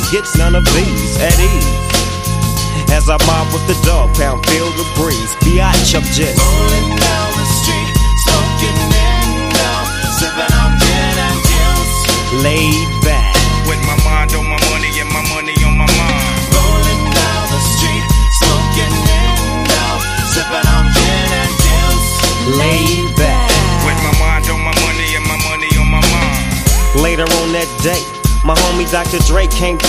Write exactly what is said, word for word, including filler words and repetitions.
gets none of these at ease. As I mob with the dog pound, feel the breeze. Biatch up just rolling down the street, smoking Indo, sipping on gin and juice. Laid back with my mind on my money and my money on my mind. Rolling down the street, smoking Indo, sipping on gin and juice. Laid back with my mind on my money and my money on my mind. Later on that day, my homie Doctor Dre came